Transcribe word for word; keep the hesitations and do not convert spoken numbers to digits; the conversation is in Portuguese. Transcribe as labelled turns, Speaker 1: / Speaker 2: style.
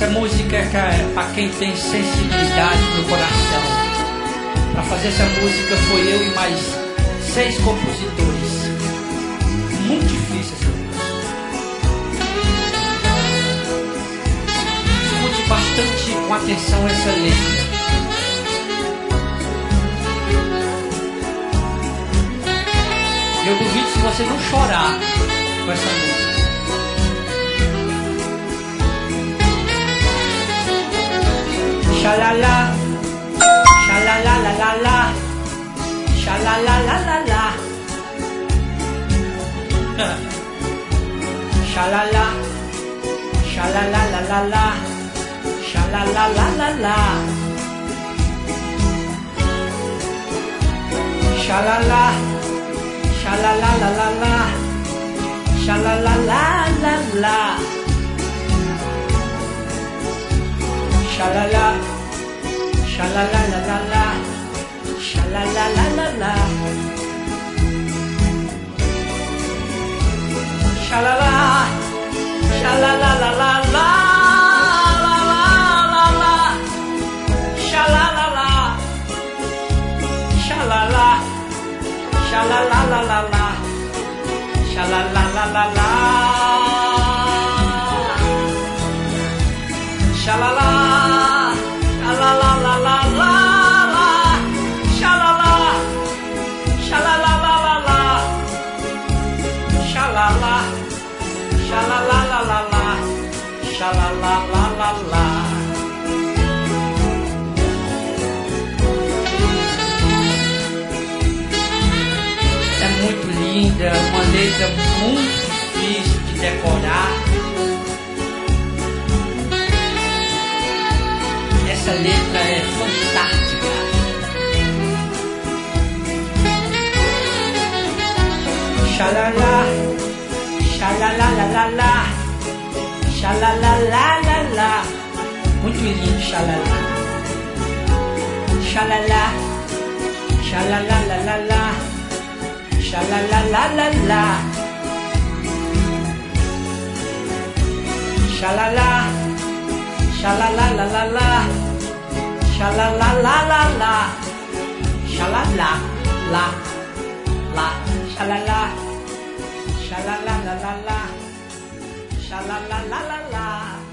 Speaker 1: música é para quem tem sensibilidade no coração. Para fazer essa música foi eu e mais seis compositores. Muito difícil essa música. Escute bastante com atenção essa letra. Eu duvido se você não chorar com essa música. Xalala, xalala la la la, xalala la la la, xalala, xalala la la la, xalala la la la, xalala, xalala la la la, xalala la la la, xalala. Shalala la la la, shalala la la la, shalala, shalala la la la, la la la la, shalala la, shalala, shalala la la la, shalala la la la, shalala. La la la la la la, shalala, shalala la la la, shalala, shalala la la la, shalala la la la. É muito linda, uma letra muito difícil de decorar. Essa letra é fantástica. Xalala, xalala la la la, xalala la la la. Muito lindo, xalala. Xalala, xalala la la la, xalala la la la. Xalala, xalala la la la. Shalala la la la, shalala la la, shalala, shalala la la la, shalala la la la.